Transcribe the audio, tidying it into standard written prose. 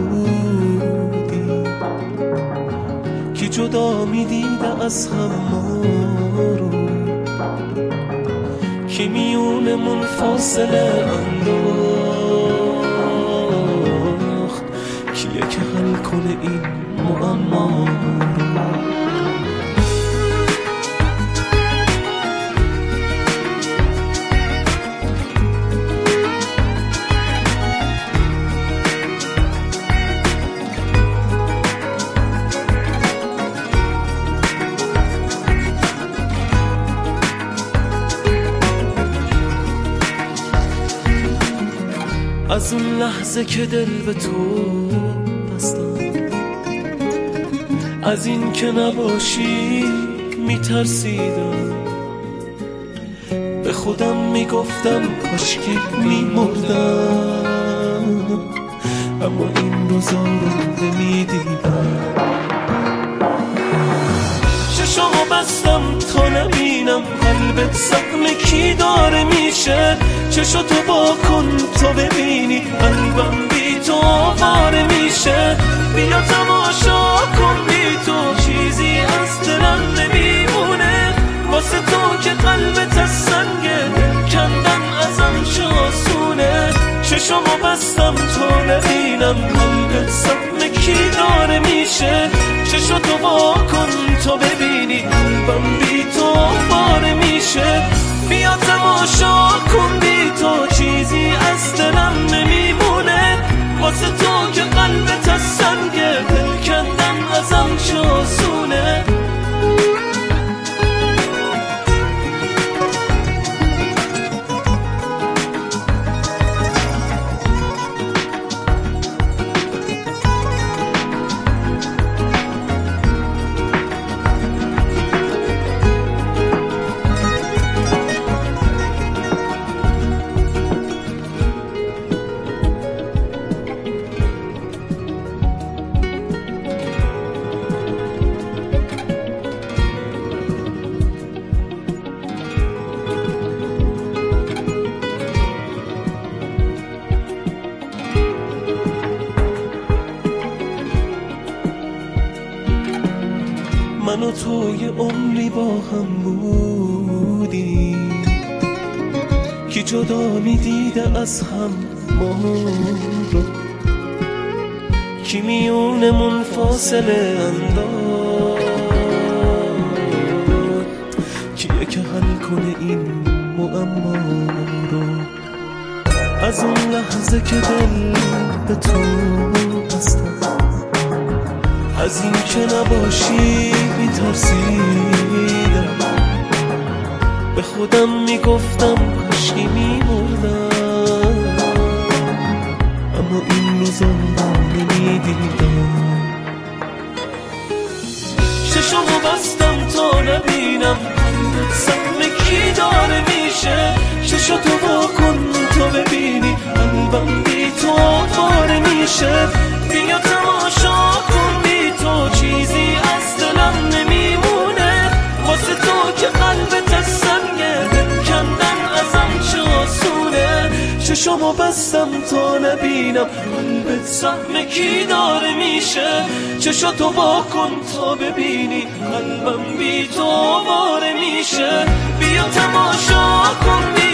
بودی که جدا میدیده از هم ما رو، که میونمون فاصله انداخت، کیه که حل کنه این معما رو. از اون لحظه که دل به تو بستم، از این که نباشی میترسیدم، به خودم میگفتم کاشکی میمردم، اما این روزا رو نمیدیدم. چشامو بستم تا نبینم قلبت زخم کی داره میشه، چشاتو با کن تا ببینی قلبم بی تو آواره میشه. بیا تماشا کن بی تو چیزی از دلم نمیمونه، واسه تو که قلبت از سنگه کندن ازم چه آسونه. چشامو بستم تا نبینم قلبت زخم کی داره میشه، چشاتو با کن تا ببینی قلبم بی تو آواره میشه. بیا تماشا کن بی تو چیزی از دلم نمیمونه، واسه تو که قلبت از سنگه دل کندن ازم چه آسونه. من و تو یه عمری با هم بودیم که جدا میدیده از هم ما رو، که میونمون فاصله انداخت، کیه که حل کنه این معما رو. از اون لحظه که دل به تو بستم، از این که نباشی میترسیدم، به خودم میگفتم کاشکی میمردم، اما این روزا نمیدیدم. چشمو بستم تا نبینم زخم کی داره میشه، چشاتو با کن تا ببینی قلبم بی تو آواره میشه. بیا تماشا کن بی تو چیزی از دلم نمیمونه، واسه تو که قلبت از سنگه کندن ازم چه آسونه. چشمو بستم تا نبینم قلبت زخم کی داره میشه، چشاتو با کن تا ببینی قلبم بی تو آواره میشه. بیا تماشا کن بی